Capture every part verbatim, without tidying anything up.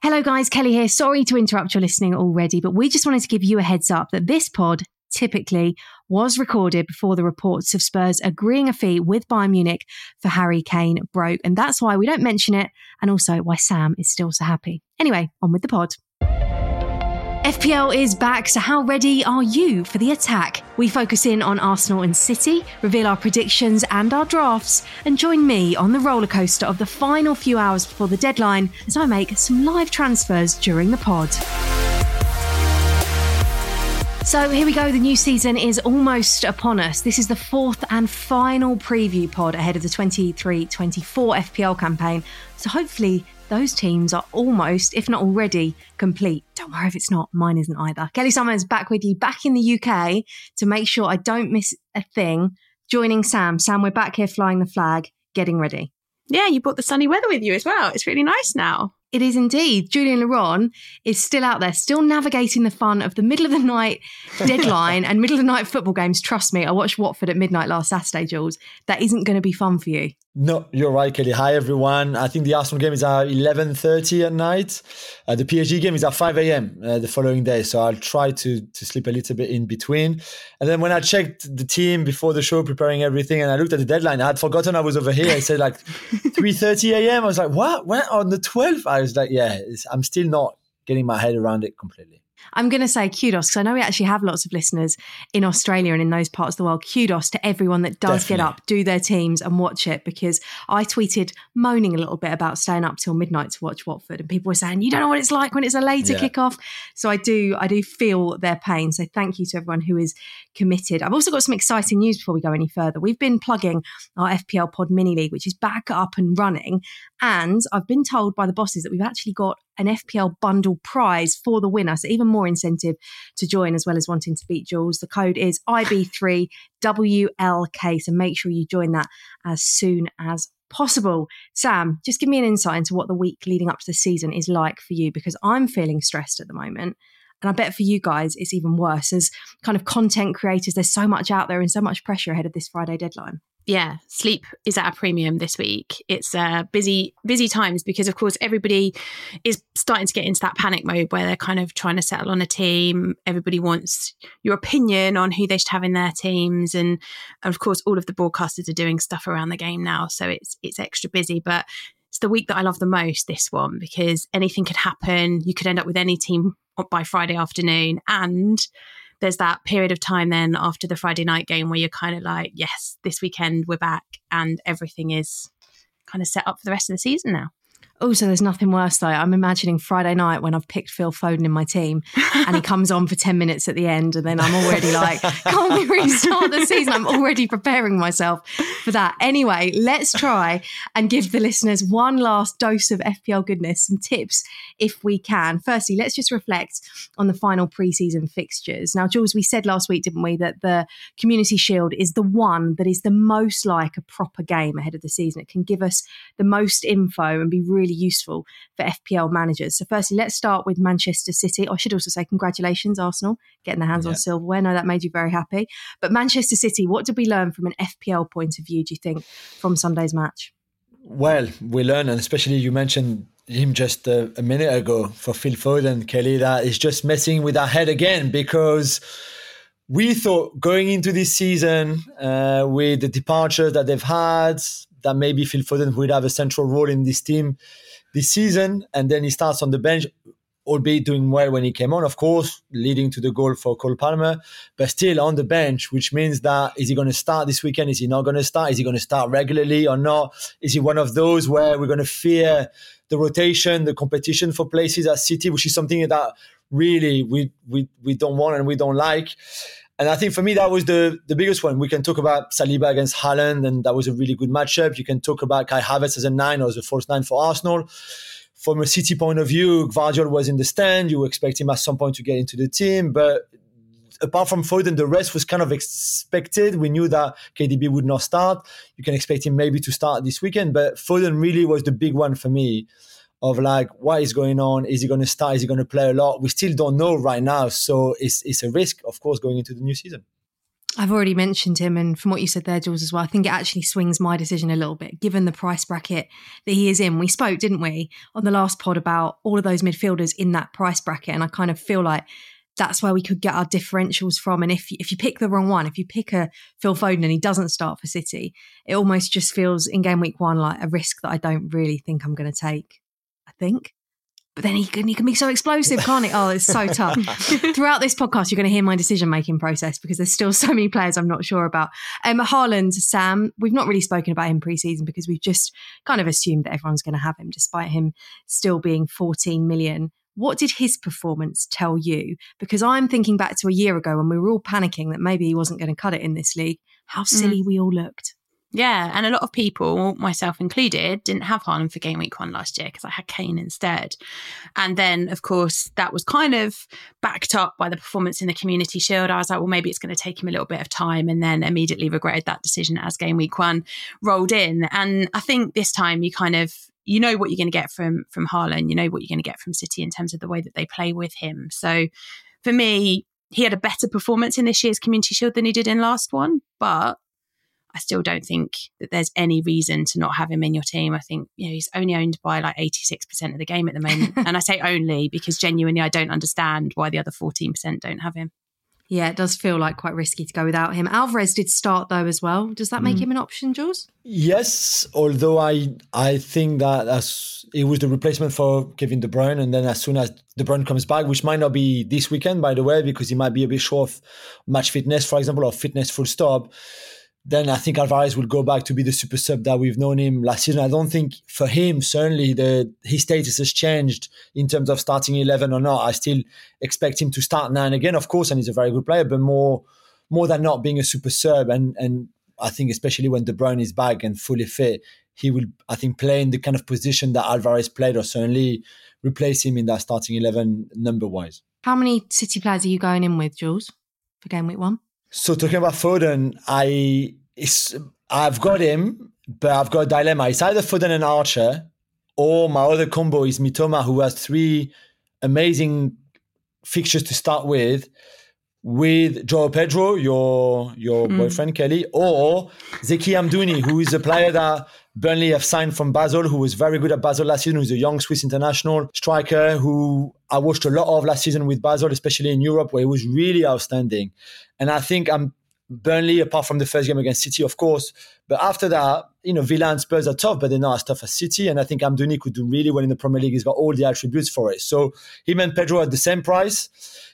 Hello guys, Kelly here. Sorry to interrupt your listening already, but we just wanted to give you a heads up that this pod typically was recorded before the reports of Spurs agreeing a fee with Bayern Munich for Harry Kane broke. And that's why we don't mention it, and also why Sam is still so happy. Anyway, on with the pod. F P L is back, so how ready are you for the attack? We focus in on Arsenal and City, reveal our predictions and our drafts, and join me on the rollercoaster of the final few hours before the deadline as I make some live transfers during the pod. So here we go, the new season is almost upon us. This is the fourth and final preview pod ahead of the twenty-three twenty-four F P L campaign. So hopefully those teams are almost, if not already, complete. Don't worry if it's not, mine isn't either. Kelly Summers back with you, back in the U K to make sure I don't miss a thing. Joining Sam. Sam, we're back here flying the flag, getting ready. Yeah, you brought the sunny weather with you as well. It's really nice now. It is indeed. Julian Laurent is still out there, still navigating the fun of the middle of the night deadline and middle of the night football games. Trust me, I watched Watford at midnight last Saturday, Jules. That isn't going to be fun for you. No, you're right, Kelly. Hi, everyone. I think the Arsenal game is at eleven thirty at night. Uh, the P S G game is at five a.m. Uh, the following day. So I'll try to to sleep a little bit in between. And then when I checked the team before the show, preparing everything, and I looked at the deadline, I had forgotten I was over here. I said like three thirty a.m. I was like, what? When? On the twelfth? I was like, yeah, it's, I'm still not getting my head around it completely. I'm going to say kudos, because I know we actually have lots of listeners in Australia and in those parts of the world. Kudos to everyone that does Definitely. Get up, do their teams and watch it, because I tweeted moaning a little bit about staying up till midnight to watch Watford, and people were saying, you don't know what it's like when it's a later yeah. kickoff. So I do, I do feel their pain. So thank you to everyone who is committed. I've also got some exciting news before we go any further. We've been plugging our F P L Pod Mini League, which is back up and running. And I've been told by the bosses that we've actually got an F P L bundle prize for the winner. So even more incentive to join, as well as wanting to beat Jules. The code is I B three W L K. So make sure you join that as soon as possible. Sam, just give me an insight into what the week leading up to the season is like for you, because I'm feeling stressed at the moment. And I bet for you guys, it's even worse. As kind of content creators, there's so much out there and so much pressure ahead of this Friday deadline. Yeah, sleep is at a premium this week. It's uh, busy, busy times because, of course, everybody is starting to get into that panic mode where they're kind of trying to settle on a team. Everybody wants your opinion on who they should have in their teams. And, of course, all of the broadcasters are doing stuff around the game now. So it's it's extra busy. But it's the week that I love the most, this one, because anything could happen. You could end up with any team by Friday afternoon. And there's that period of time then after the Friday night game where you're kind of like, yes, this weekend we're back and everything is kind of set up for the rest of the season now. Also, there's nothing worse though. I'm imagining Friday night when I've picked Phil Foden in my team and he comes on for ten minutes at the end, and then I'm already like, can't we restart the season? I'm already preparing myself for that. Anyway, let's try and give the listeners one last dose of F P L goodness, some tips if we can. Firstly, let's just reflect on the final pre-season fixtures. Now, Jules, we said last week, didn't we, that the Community Shield is the one that is the most like a proper game ahead of the season. It can give us the most info and be really useful for F P L managers. So firstly, let's start with Manchester City. I should also say congratulations, Arsenal, getting their hands yeah. on silverware. No, that made you very happy. But Manchester City, what did we learn from an F P L point of view, do you think, from Sunday's match? Well, we learned, and especially you mentioned him just a, a minute ago, for Phil Foden, Kelly, that is just messing with our head again, because we thought going into this season uh, with the departures that they've had, that maybe Phil Foden would have a central role in this team this season. And then he starts on the bench, albeit doing well when he came on, of course, leading to the goal for Cole Palmer, but still on the bench, which means that is he going to start this weekend? Is he not going to start? Is he going to start regularly or not? Is he one of those where we're going to fear the rotation, the competition for places at City, which is something that really we we we don't want and we don't like. And I think for me, that was the, the biggest one. We can talk about Saliba against Haaland, and that was a really good matchup. You can talk about Kai Havertz as a nine or as a false nine for Arsenal. From a City point of view, Gvardiol was in the stand. You expect him at some point to get into the team. But apart from Foden, the rest was kind of expected. We knew that K D B would not start. You can expect him maybe to start this weekend. But Foden really was the big one for me, of like, what is going on? Is he going to start? Is he going to play a lot? We still don't know right now. So it's it's a risk, of course, going into the new season. I've already mentioned him, and from what you said there, Jules, as well, I think it actually swings my decision a little bit, given the price bracket that he is in. We spoke, didn't we, on the last pod about all of those midfielders in that price bracket, and I kind of feel like that's where we could get our differentials from. And if you, if you pick the wrong one, if you pick a Phil Foden and he doesn't start for City, it almost just feels in game week one like a risk that I don't really think I'm going to take, I think. But then he can, he can be so explosive, can't he? Oh, it's so tough. Throughout this podcast, you're going to hear my decision-making process because there's still so many players I'm not sure about. Um, Haaland, Sam, we've not really spoken about him pre-season because we've just kind of assumed that everyone's going to have him despite him still being fourteen million. What did his performance tell you? Because I'm thinking back to a year ago when we were all panicking that maybe he wasn't going to cut it in this league. How silly mm. we all looked. Yeah, and a lot of people, myself included, didn't have Haaland for game week one last year because I had Kane instead. And then, of course, that was kind of backed up by the performance in the Community Shield. I was like, well, maybe it's going to take him a little bit of time, and then immediately regretted that decision as game week one rolled in. And I think this time you kind of, you know what you're going to get from, from Haaland, you know what you're going to get from City in terms of the way that they play with him. So for me, he had a better performance in this year's Community Shield than he did in last one, but I still don't think that there's any reason to not have him in your team. I think, you know, he's only owned by like eighty-six percent of the game at the moment. And I say only because genuinely I don't understand why the other fourteen percent don't have him. Yeah, it does feel like quite risky to go without him. Alvarez did start though as well. Does that make mm. him an option, Jules? Yes, although I I think that as it was the replacement for Kevin De Bruyne, and then as soon as De Bruyne comes back, which might not be this weekend, by the way, because he might be a bit short of match fitness, for example, or fitness full stop, then I think Alvarez will go back to be the super sub that we've known him last season. I don't think for him, certainly, the his status has changed in terms of starting eleven or not. I still expect him to start now and again, of course, and he's a very good player, but more more than not being a super sub. And, and I think especially when De Bruyne is back and fully fit, he will, I think, play in the kind of position that Alvarez played, or certainly replace him in that starting eleven number-wise. How many City players are you going in with, Jules, for game week one? So talking about Foden, I it's, I've got him, but I've got a dilemma. It's either Foden and Archer, or my other combo is Mitoma, who has three amazing fixtures to start with, with Joao Pedro, your your mm. boyfriend, Kelly, or Zeki Amdouni, who is a player that Burnley have signed from Basel, who was very good at Basel last season, who's a young Swiss international striker who I watched a lot of last season with Basel, especially in Europe, where he was really outstanding. And I think I'm Burnley, apart from the first game against City, of course. But after that, you know, Villa and Spurs are tough, but they're not as tough as City. And I think Amdouni could do really well in the Premier League. He's got all the attributes for it. So him and Pedro at the same price.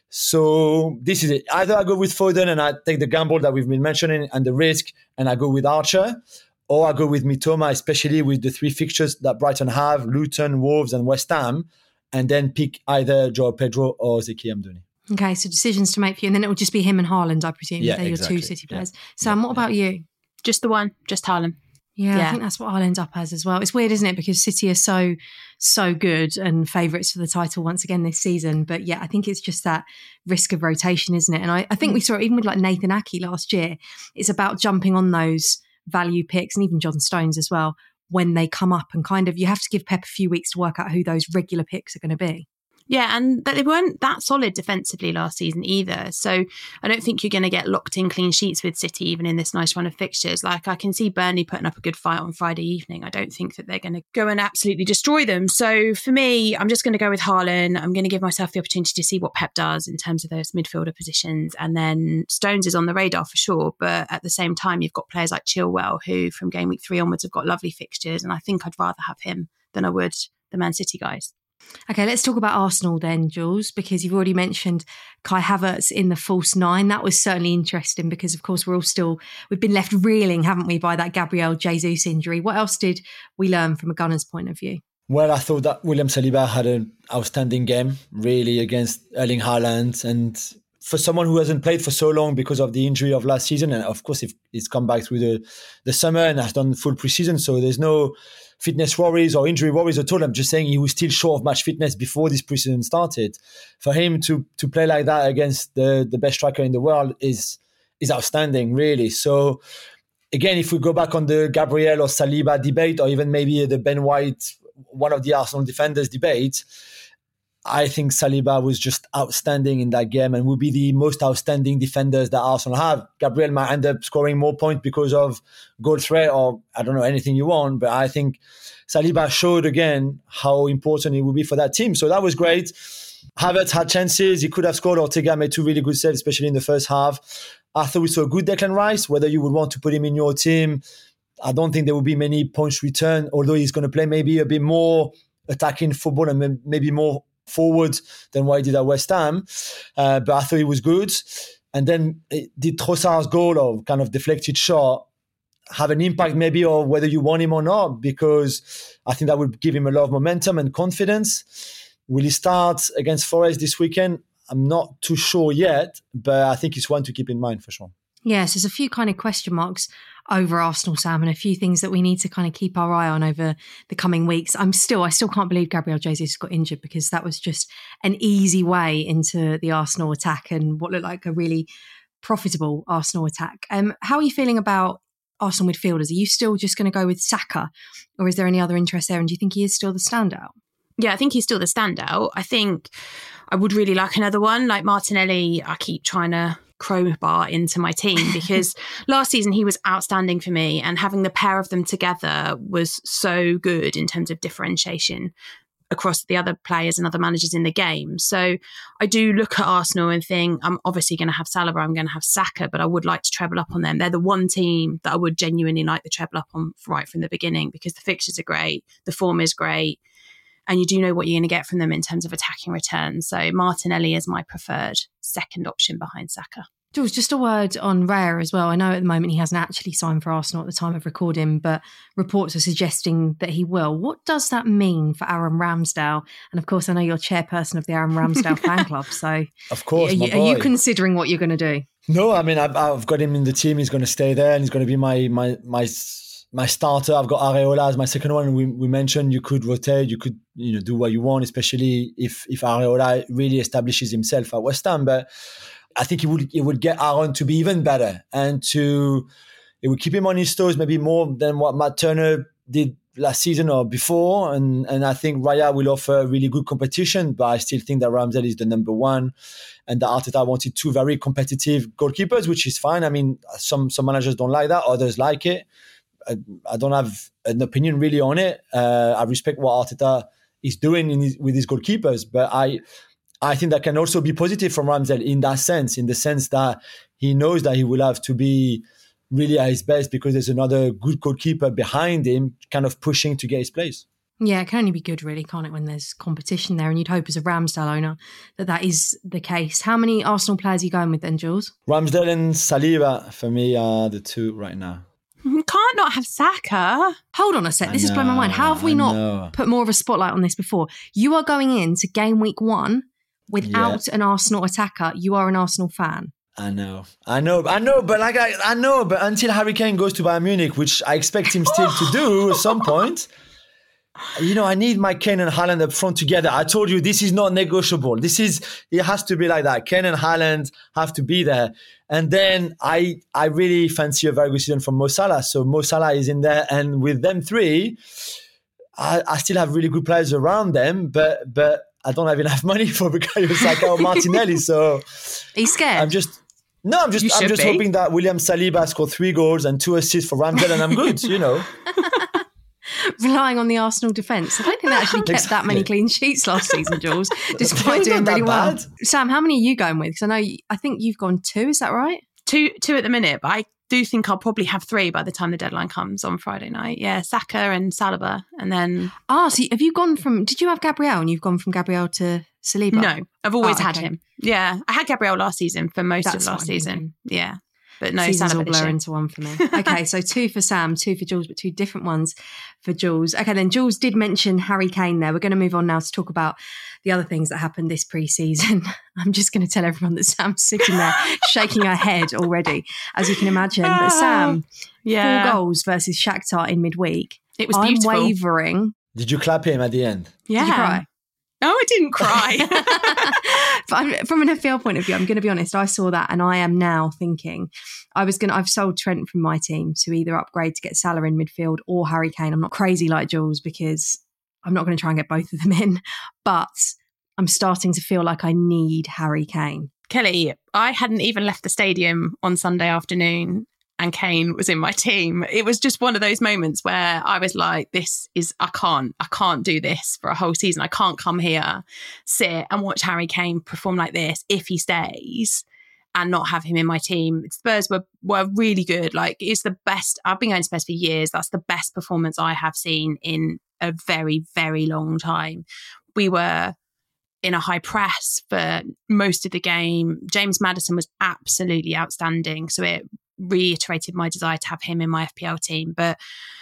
So this is it. Either I go with Foden and I take the gamble that we've been mentioning and the risk, and I go with Archer, or I go with Mitoma, especially with the three fixtures that Brighton have, Luton, Wolves and West Ham, and then pick either Joao Pedro or Zeki Amdouni. Okay, so decisions to make for you, and then it will just be him and Haaland, I presume. Yeah, They're exactly. your two City players. Yeah. Sam, yeah, what about yeah. you? Just the one, just Haaland. Yeah, yeah, I think that's what I'll end up as as well. It's weird, isn't it? Because City are so, so good and favourites for the title once again this season. But yeah, I think it's just that risk of rotation, isn't it? And I, I think we saw it even with like Nathan Ake last year. It's about jumping on those value picks, and even John Stones as well, when they come up, and kind of you have to give Pep a few weeks to work out who those regular picks are going to be. Yeah, and they weren't that solid defensively last season either. So I don't think you're going to get locked in clean sheets with City, even in this nice run of fixtures. Like, I can see Burnley putting up a good fight on Friday evening. I don't think that they're going to go and absolutely destroy them. So for me, I'm just going to go with Haaland. I'm going to give myself the opportunity to see what Pep does in terms of those midfielder positions. And then Stones is on the radar for sure. But at the same time, you've got players like Chilwell, who from game week three onwards have got lovely fixtures. And I think I'd rather have him than I would the Man City guys. Okay, let's talk about Arsenal then, Jules, because you've already mentioned Kai Havertz in the false nine. That was certainly interesting because, of course, we're all still, we've been left reeling, haven't we, by that Gabriel Jesus injury. What else did we learn from a Gunners' point of view? Well, I thought that William Saliba had an outstanding game, really, against Erling Haaland. And for someone who hasn't played for so long because of the injury of last season, and of course, if he's come back through the, the summer and has done full preseason, so there's no fitness worries or injury worries at all. I'm just saying he was still short of match fitness before this preseason started. For him to to play like that against the, the best striker in the world is is outstanding, really. So again, if we go back on the Gabriel or Saliba debate, or even maybe the Ben White, one of the Arsenal defenders debate, I think Saliba was just outstanding in that game and would be the most outstanding defenders that Arsenal have. Gabriel might end up scoring more points because of goal threat or I don't know, anything you want. But I think Saliba showed again how important it would be for that team. So that was great. Havertz had chances. He could have scored. Ortega made two really good saves, especially in the first half. I thought we saw a good Declan Rice. Whether you would want to put him in your team, I don't think there will be many points returned, although he's going to play maybe a bit more attacking football and maybe more forward than what he did at West Ham. Uh, but I thought he was good. And then did Trossard's goal or kind of deflected shot have an impact maybe on whether you want him or not? Because I think that would give him a lot of momentum and confidence. Will he start against Forest this weekend? I'm not too sure yet, but I think it's one to keep in mind for sure. Yes, there's a few kind of question marks over Arsenal, Sam, and a few things that we need to kind of keep our eye on over the coming weeks. I'm still, I still can't believe Gabriel Jesus got injured because that was just an easy way into the Arsenal attack and what looked like a really profitable Arsenal attack. Um, how are you feeling about Arsenal midfielders? Are you still just going to go with Saka, or is there any other interest there? And do you think he is still the standout? Yeah, I think he's still the standout. I think I would really like another one like Martinelli. I keep trying to crowbar into my team because last season he was outstanding for me, and having the pair of them together was so good in terms of differentiation across the other players and other managers in the game. So I do look at Arsenal and think I'm obviously going to have Saliba, I'm going to have Saka, but I would like to treble up on them. They're the one team that I would genuinely like the treble up on right from the beginning because the fixtures are great, the form is great, and you do know what you're going to get from them in terms of attacking returns. So Martinelli is my preferred second option behind Saka. Jules, just a word on Raya as well. I know at the moment he hasn't actually signed for Arsenal at the time of recording, but reports are suggesting that he will. What does that mean for Aaron Ramsdale? And of course, I know you're chairperson of the Aaron Ramsdale fan club. So of course, are, my you, boy. are you considering what you're going to do? No, I mean, I've, I've got him in the team. He's going to stay there and he's going to be my my my my starter. I've got Areola as my second one. We we mentioned you could rotate, you could you know do what you want, especially if if Areola really establishes himself at West Ham. But I think it would it would get Aaron to be even better and to it would keep him on his toes maybe more than what Matt Turner did last season or before. And and I think Raya will offer really good competition, but I still think that Ramsdale is the number one, and that Arteta wanted two very competitive goalkeepers, which is fine. I mean, some some managers don't like that, others like it. I, I don't have an opinion really on it. Uh, I respect what Arteta is doing in his, with his goalkeepers, but I. I think that can also be positive from Ramsdale in that sense, in the sense that he knows that he will have to be really at his best because there's another good goalkeeper behind him kind of pushing to get his place. Yeah, it can only be good really, can't it, when there's competition there? And you'd hope as a Ramsdale owner that that is the case. How many Arsenal players are you going with then, Jules? Ramsdale and Saliba for me are the two right now. You can't not have Saka. Hold on a sec, this I is blowing my know, mind. How have we I not know. put more of a spotlight on this before? You are going into game week one without Yeah. an Arsenal attacker. You are an Arsenal fan. I know, I know, I know, but like I, I know, but until Harry Kane goes to Bayern Munich, which I expect him still to do at some point, you know, I need my Kane and Haaland up front together. I told you this is not negotiable. This is, it has to be like that. Kane and Haaland have to be there. And then I, I really fancy a very good season from Mo Salah. So Mo Salah is in there, and with them three, I, I still have really good players around them, but but I don't have enough money for Bukayo Saka or Martinelli. So Are you scared? I'm just. No, I'm just You I'm should just be. hoping that William Saliba scored three goals and two assists for Ramsdale and I'm good, you know. Relying on the Arsenal defence. I don't think they actually kept that many clean sheets last season, Jules, despite It's doing not that really well. bad. Sam, how many are you going with? Because I know, you, I think you've gone two, is that right? Two two at the minute, but I do think I'll probably have three by the time the deadline comes on Friday night. Yeah, Saka and Saliba. And then, Ah, so have you gone from, did you have Gabriel and you've gone from Gabriel to Saliba? no, I've always Oh, had okay. him. Yeah, I had Gabriel last season for most That's of what last I'm season. thinking. Yeah, but no, Seasons all Saliba this blur year. into one for me. Okay, so two for Sam, two for Jules, but two different ones for Jules. Okay, then Jules did mention Harry Kane there. We're going to move on now to talk about the other things that happened this pre-season. I'm just going to tell everyone that Sam's sitting there shaking her head already, as you can imagine. But Sam, Yeah, four goals versus Shakhtar in midweek. it was I'm beautiful. wavering. Did you clap him at the end? Yeah. Did you cry? No, I didn't cry. But I'm, from an F P L point of view, I'm going to be honest, I saw that and I am now thinking I was going to, I've sold Trent from my team to either upgrade to get Salah in midfield or Harry Kane. I'm not crazy like Jules because I'm not going to try and get both of them in. But I'm starting to feel like I need Harry Kane. Kelly, I hadn't even left the stadium on Sunday afternoon and Kane was in my team. It was just one of those moments where I was like, this is, I can't, I can't do this for a whole season. I can't come here, sit and watch Harry Kane perform like this if he stays and not have him in my team. Spurs were, were really good. Like, it's the best. I've been going to Spurs for years. That's the best performance I have seen in a very, very long time. We were in a high press for most of the game. James Maddison was absolutely outstanding. So it reiterated my desire to have him in my F P L team. But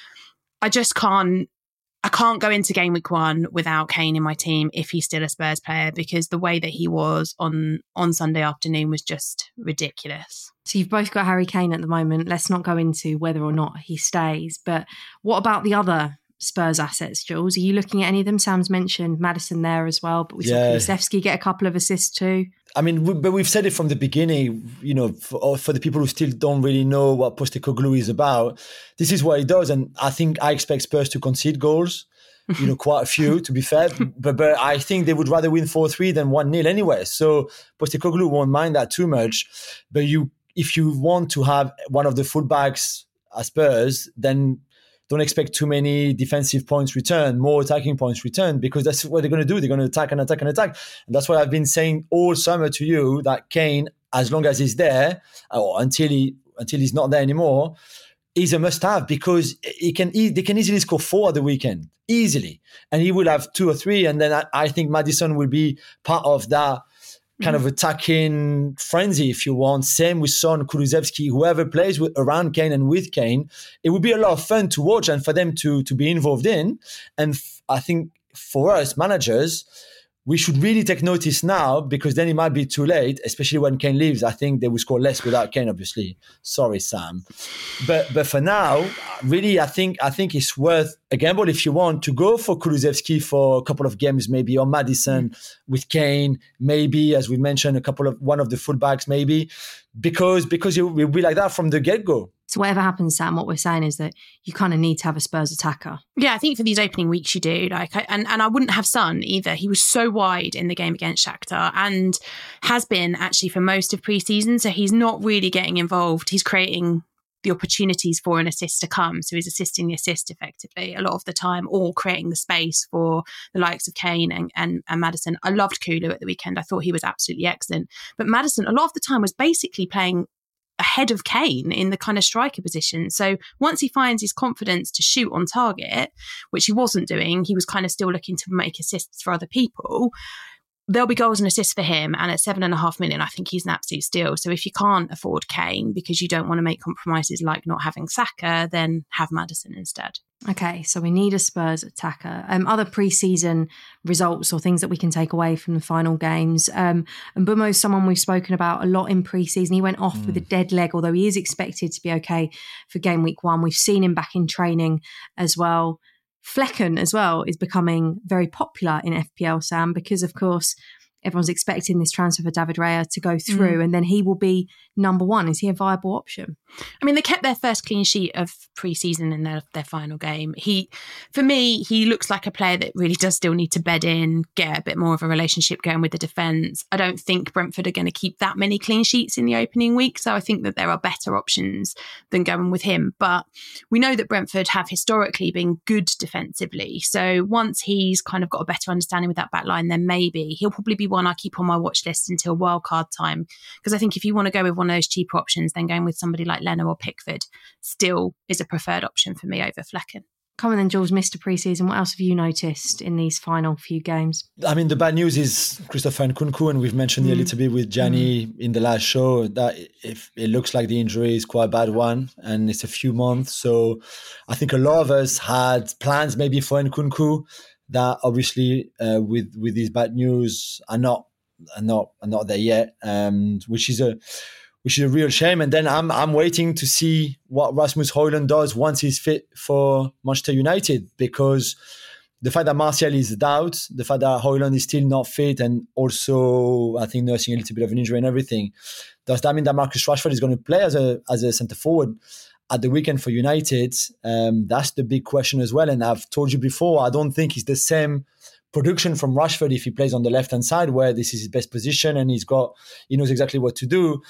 I just can't, I can't go into game week one without Kane in my team if he's still a Spurs player, because the way that he was on, on Sunday afternoon was just ridiculous. So you've both got Harry Kane at the moment. Let's not go into whether or not he stays. But what about the other Spurs assets, Jules? Are you looking at any of them? Sam's mentioned Maddison there as well, but we saw yeah. Kulusevski get a couple of assists too. I mean, we, but we've said it from the beginning, you know, for, for the people who still don't really know what Postecoglou is about, this is what he does. And I think I expect Spurs to concede goals, you know, quite a few, to be fair. But but I think they would rather win four three than one nil anyway. So Postecoglou won't mind that too much. But you, if you want to have one of the fullbacks at Spurs, then don't expect too many defensive points returned, more attacking points returned, because that's what they're going to do. They're going to attack and attack and attack. And that's what I've been saying all summer to you, that Kane, as long as he's there, or until he until he's not there anymore, is a must-have, because he can he, they can easily score four at the weekend, easily. And he will have two or three. And then I, I think Maddison will be part of that kind of attacking frenzy, if you want. Same with Son, Kulusevski, whoever plays with, around Kane and with Kane. It would be a lot of fun to watch and for them to, to be involved in. And f- I think for us managers, we should really take notice now, because then it might be too late, especially when Kane leaves. I think they will score less without Kane, obviously. Sorry, Sam. But but for now, really, I think I think it's worth a gamble if you want to go for Kulusevski for a couple of games, maybe, or Maddison with Kane, maybe, as we mentioned, a couple of one of the fullbacks, maybe, because because it will be like that from the get-go. So whatever happens, Sam, what we're saying is that you kind of need to have a Spurs attacker. Yeah, I think for these opening weeks you do. Like, I, and, and I wouldn't have Son either. He was so wide in the game against Shakhtar and has been actually for most of pre-season. So he's not really getting involved. He's creating the opportunities for an assist to come. So he's assisting the assist effectively a lot of the time, or creating the space for the likes of Kane and, and, and Maddison. I loved Kulu at the weekend. I thought he was absolutely excellent. But Maddison, a lot of the time, was basically playing ahead of Kane in the kind of striker position. So once he finds his confidence to shoot on target, which he wasn't doing, he was kind of still looking to make assists for other people, there'll be goals and assists for him. And at seven and a half million, I think he's an absolute steal. So if you can't afford Kane because you don't want to make compromises like not having Saka, then have Maddison instead. Okay, so we need a Spurs attacker. Um, other pre-season results or things that we can take away from the final games. Um, and Mbeumo's someone we've spoken about a lot in pre-season. He went off mm. with a dead leg, although he is expected to be okay for game week one. We've seen him back in training as well. Flekken as well is becoming very popular in F P L, Sam, because of course everyone's expecting this transfer for David Raya to go through mm. and then he will be number one. Is he a viable option? I mean, they kept their first clean sheet of pre-season in their, their final game. He, for me, he looks like a player that really does still need to bed in, get a bit more of a relationship going with the defence. I don't think Brentford are going to keep that many clean sheets in the opening week, so I think that there are better options than going with him. But we know that Brentford have historically been good defensively, so once he's kind of got a better understanding with that back line, then maybe he'll probably be one I keep on my watch list until wildcard time, because I think if you want to go with one of those cheaper options, then going with somebody like Leno or Pickford still is a preferred option for me over Flekken. Come on then, Jules, Mister Pre-season. What else have you noticed in these final few games? I mean, the bad news is Christopher Nkunku, and we've mentioned mm. it a little bit with Gianni mm. in the last show, that if it looks like the injury is quite a bad one and it's a few months. So I think a lot of us had plans maybe for Nkunku that obviously uh, with with these bad news are not are not are not there yet, um, which is a which is a real shame. And then I'm I'm waiting to see what Rasmus Højlund does once he's fit for Manchester United, because the fact that Martial is out, the fact that Højlund is still not fit, and also I think nursing a little bit of an injury and everything, does that mean that Marcus Rashford is going to play as a as a centre forward at the weekend for United? Um, that's the big question as well. And I've told you before, I don't think he's the same production from Rashford if he plays on the left-hand side where this is his best position and he's got, he knows exactly what to do,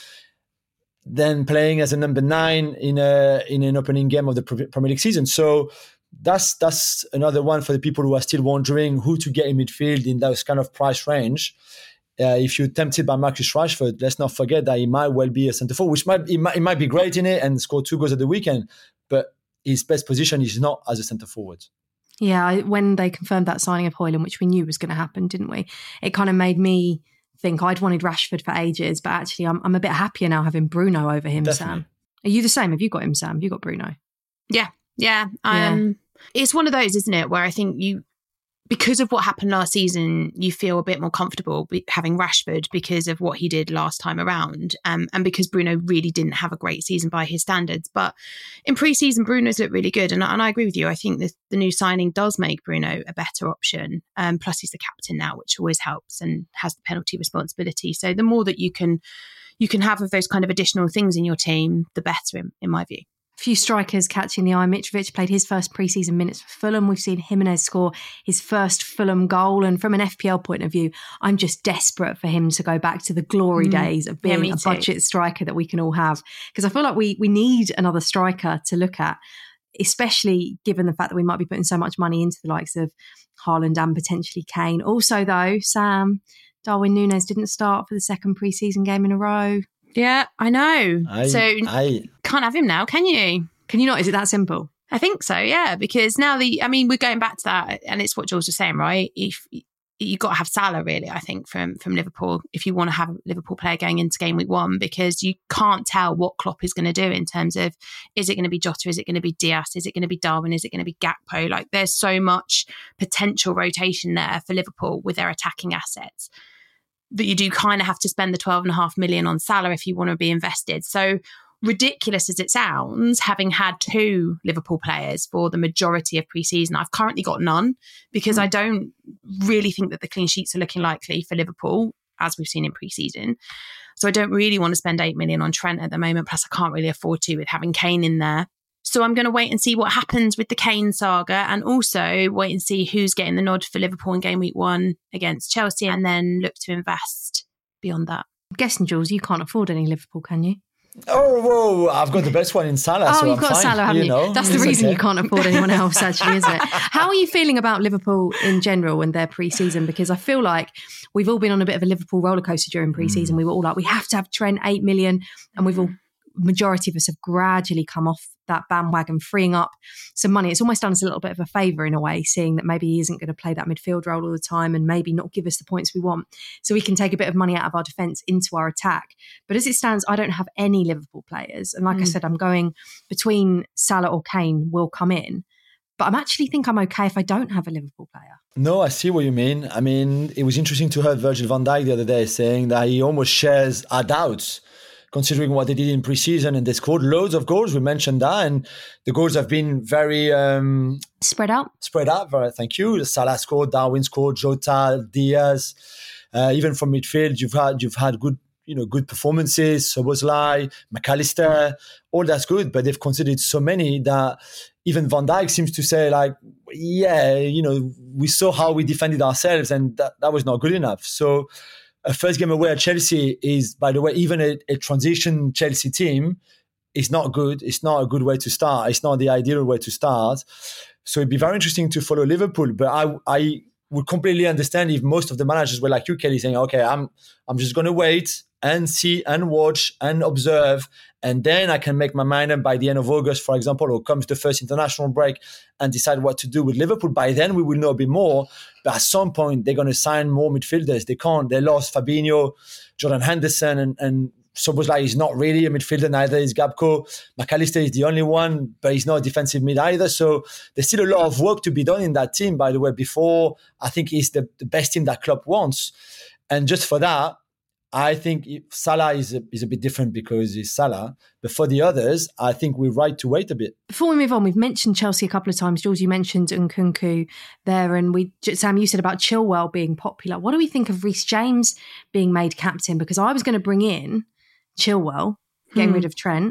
than playing as a number nine in a in an opening game of the Premier League season. So that's that's another one for the people who are still wondering who to get in midfield in those kind of price range. Uh, if you're tempted by Marcus Rashford, let's not forget that he might well be a centre forward, which might he, might he might be great in it and score two goals at the weekend, but his best position is not as a centre forward. Yeah, I, when they confirmed that signing of Højlund, which we knew was going to happen, didn't we? It kind of made me think I'd wanted Rashford for ages, but actually I'm I'm a bit happier now having Bruno over him, Definitely. Sam. Are you the same? Have you got him, Sam? Have you got Bruno? Yeah, yeah. Um, yeah. It's one of those, isn't it, where I think you, because of what happened last season, you feel a bit more comfortable having Rashford because of what he did last time around, um, and because Bruno really didn't have a great season by his standards. But in pre-season, Bruno's looked really good, and, and I agree with you. I think the, the new signing does make Bruno a better option. Um, plus, he's the captain now, which always helps, and has the penalty responsibility. So the more that you can you can have of those kind of additional things in your team, the better, in, in my view. Few strikers catching the eye. Mitrovic played his first pre-season minutes for Fulham. We've seen Jimenez score his first Fulham goal. And from an F P L point of view, I'm just desperate for him to go back to the glory mm. days of being yeah, a budget too. striker that we can all have. Because I feel like we we need another striker to look at, especially given the fact that we might be putting so much money into the likes of Haaland and potentially Kane. Also, though, Sam, Darwin Núñez didn't start for the second pre-season game in a row. Yeah, I know. I, so I, can't have him now, can you? Can you not? Is it that simple? I think so, yeah. Because now the, I mean, we're going back to that, and it's what Jules was saying, right? If you've got to have Salah, really, I think, from from Liverpool, if you want to have a Liverpool player going into game week one, because you can't tell what Klopp is going to do in terms of, is it going to be Jota? Is it going to be Diaz? Is it going to be Darwin? Is it going to be Gakpo? Like, there's so much potential rotation there for Liverpool with their attacking assets, that you do kind of have to spend the twelve and a half million on Salah if you want to be invested. So ridiculous as it sounds, having had two Liverpool players for the majority of pre-season, I've currently got none, because mm. I don't really think that the clean sheets are looking likely for Liverpool, as we've seen in pre-season. So I don't really want to spend eight million on Trent at the moment. Plus I can't really afford to with having Kane in there. So I'm going to wait and see what happens with the Kane saga, and also wait and see who's getting the nod for Liverpool in game week one against Chelsea, and then look to invest beyond that. I'm guessing, Jules, you can't afford any Liverpool, can you? Oh, whoa, I've got the best one in Salah. Oh, so you've I'm got fine, Salah, haven't you? you? Know, That's the reason okay. you can't afford anyone else, actually, isn't it? How are you feeling about Liverpool in general and their pre-season? Because I feel like we've all been on a bit of a Liverpool roller coaster during pre-season. Mm. We were all like, we have to have Trent, eight million, and we've all, majority of us have gradually come off that bandwagon, freeing up some money. It's almost done us a little bit of a favour in a way, seeing that maybe he isn't going to play that midfield role all the time and maybe not give us the points we want. So we can take a bit of money out of our defence into our attack. But as it stands, I don't have any Liverpool players. And like mm. I said, I'm going between Salah or Kane will come in. But I actually think I'm okay if I don't have a Liverpool player. No, I see what you mean. I mean, it was interesting to hear Virgil van Dijk the other day saying that he almost shares our doubts, considering what they did in pre-season, and they scored loads of goals. We mentioned that, and the goals have been very um, spread out. Spread out. Very, thank you. Salah scored, Darwin scored, Jota, Diaz. Uh, even from midfield, you've had you've had good, you know, good performances. Szoboszlai, McAllister, all that's good. But they've conceded so many that even Van Dijk seems to say, like, yeah, you know, we saw how we defended ourselves, and that, that was not good enough. So a first game away at Chelsea is, by the way, even a, a transition Chelsea team is not good. It's not a good way to start. It's not the ideal way to start. So it'd be very interesting to follow Liverpool. But I I would completely understand if most of the managers were like you, Kelly, saying, okay, I'm I'm just going to wait and see and watch and observe, and then I can make my mind up by the end of August, for example, or comes the first international break, and decide what to do with Liverpool. By then, we will know a bit more. But at some point, they're going to sign more midfielders. They can't. They lost Fabinho, Jordan Henderson, and, and Szoboszlai is not really a midfielder, neither is Gakpo. McAllister is the only one, but he's not a defensive mid either. So there's still a lot of work to be done in that team, by the way, before I think it's the, the best team that Klopp wants. And just for that, I think Salah is a, is a bit different because he's Salah. But for the others, I think we're right to wait a bit. Before we move on, we've mentioned Chelsea a couple of times. Jules, you mentioned Nkunku there. And we, Sam, you said about Chilwell being popular. What do we think of Reece James being made captain? Because I was going to bring in Chilwell, getting hmm. rid of Trent.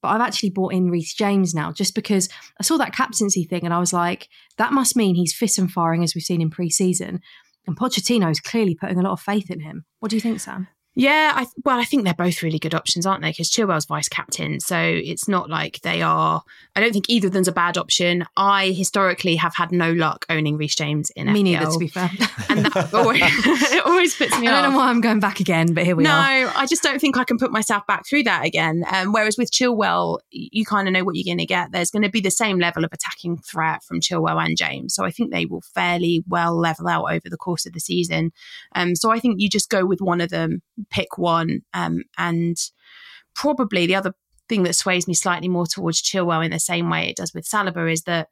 but I've actually bought in Reece James now just because I saw that captaincy thing and I was like, that must mean he's fit and firing as we've seen in pre-season. And Pochettino's clearly putting a lot of faith in him. What do you think, Sam? Yeah, I, well, I think they're both really good options, aren't they? Because Chilwell's vice captain, so it's not like they are. I don't think either of them's a bad option. I historically have had no luck owning Reece James in me F P L. Neither, to be fair. And that always, it always puts me I off. I don't know why I'm going back again, but here we no, are. No, I just don't think I can put myself back through that again. Um, whereas with Chilwell, you kind of know what you're going to get. There's going to be the same level of attacking threat from Chilwell and James. So I think they will fairly well level out over the course of the season. Um, so I think you just go with one of them, pick one. Um, and probably the other thing that sways me slightly more towards Chilwell in the same way it does with Saliba is that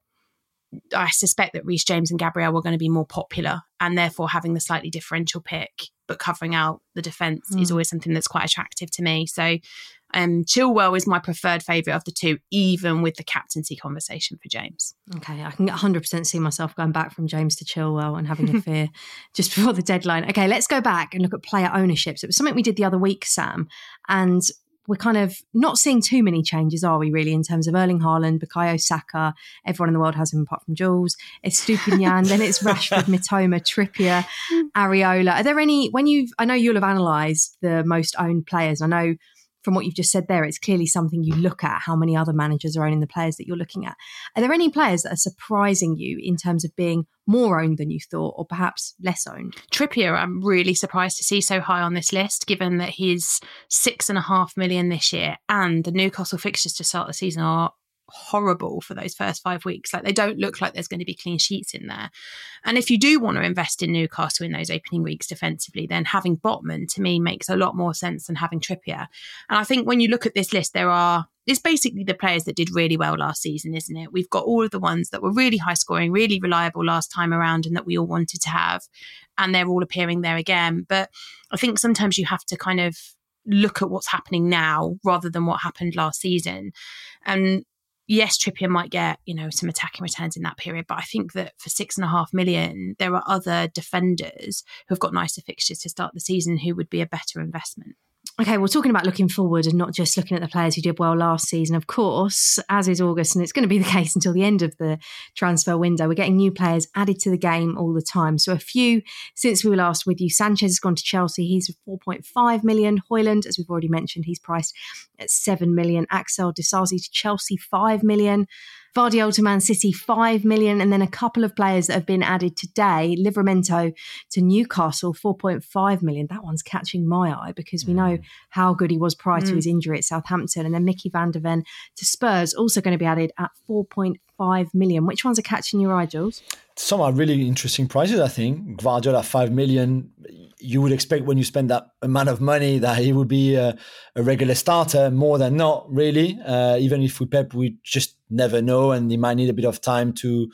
I suspect that Reece James and Gabriel were going to be more popular, and therefore having the slightly differential pick but covering out the defence mm. is always something that's quite attractive to me. So um, Chilwell is my preferred favourite of the two, even with the captaincy conversation for James. Okay, I can one hundred percent see myself going back from James to Chilwell and having a fear just before the deadline. Okay, let's go back and look at player ownerships. It was something we did the other week, Sam, and we're kind of not seeing too many changes, are we, really, in terms of Erling Haaland, Bukayo Saka, everyone in the world has him apart from Jules, it's Estupiñán, then it's Rashford, Mitoma, Trippier, Areola. Are there any, when you've, I know you'll have analysed the most owned players, I know from what you've just said there, it's clearly something you look at, how many other managers are owning the players that you're looking at. Are there any players that are surprising you in terms of being more owned than you thought or perhaps less owned? Trippier, I'm really surprised to see so high on this list, given that he's six and a half million this year and the Newcastle fixtures to start the season are horrible for those first five weeks. Like, they don't look like there's going to be clean sheets in there. And if you do want to invest in Newcastle in those opening weeks defensively, then having Botman to me makes a lot more sense than having Trippier. And I think when you look at this list, there are it's basically the players that did really well last season, isn't it? We've got all of the ones that were really high scoring, really reliable last time around and that we all wanted to have, and they're all appearing there again. But I think sometimes you have to kind of look at what's happening now rather than what happened last season. And yes, Trippier might get, you know, some attacking returns in that period, but I think that for six and a half million, there are other defenders who've got nicer fixtures to start the season who would be a better investment. Okay, well, talking about looking forward and not just looking at the players who did well last season, of course, as is August, and it's going to be the case until the end of the transfer window, we're getting new players added to the game all the time. So a few since we were last with you. Sanchez has gone to Chelsea. He's four point five million. Højlund, as we've already mentioned, he's priced at seven million. Axel Disasi to Chelsea, five million. Vardy to Man City, five million. And then a couple of players that have been added today. Livramento to Newcastle, four point five million. That one's catching my eye because we know how good he was prior mm. to his injury at Southampton. And then Mickey van der Ven to Spurs, also going to be added at four point five million. Which ones are catching your eye, Jules? Some are really interesting prices, I think. Gvardiol at five million. You would expect when you spend that amount of money that he would be a, a regular starter, more than not, really. Uh, even if we Pep, we just never know, and he might need a bit of time to